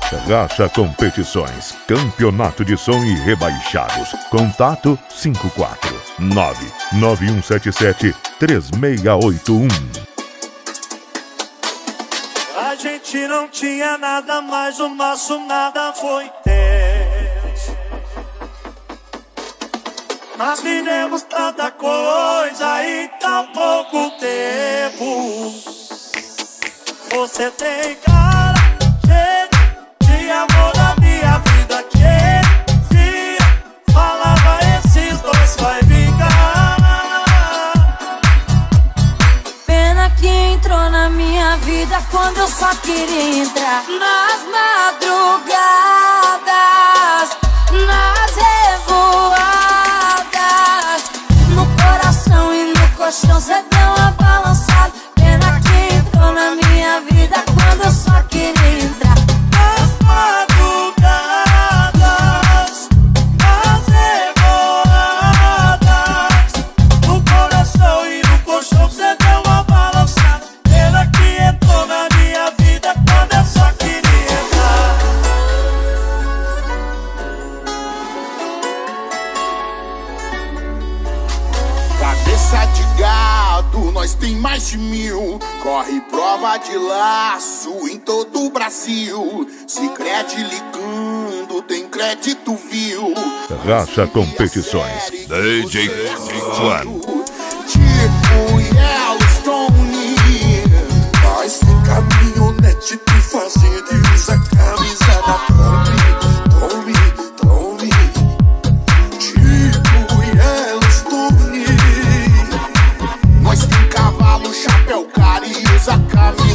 Racha Competições, campeonato de som e rebaixados. Contato 54991773681. A gente não tinha nada, mas o nosso nada foi intenso. Nós vivemos tanta coisa em tão pouco tempo. Você tem cara de amor da minha vida, que falava esses dois vai vingar. Pena que entrou na minha vida quando eu só queria entrar. Nas madrugadas, nas revoadas, no coração e no colchão cê deu uma balançada. Pena que entrou na minha vida quando eu só queria entrar. Nas madrugadas, nas revoadas, no coração e no colchão cê deu uma balançada. Pena que entrou na minha vida quando eu só queria entrar. Cabeça de gado, nós tem mais de 1000. Corre prova de laço em todo o Brasil. Sicredi ligando, tem crédito, viu? Racha Competições, DJ One. Tipo Yellowstone. Nós tem caminhonete, tem fazenda e usa camisa da Tommy. Tipo Yellowstone. Nós tem cavalo, chapéu, cara e usa camisa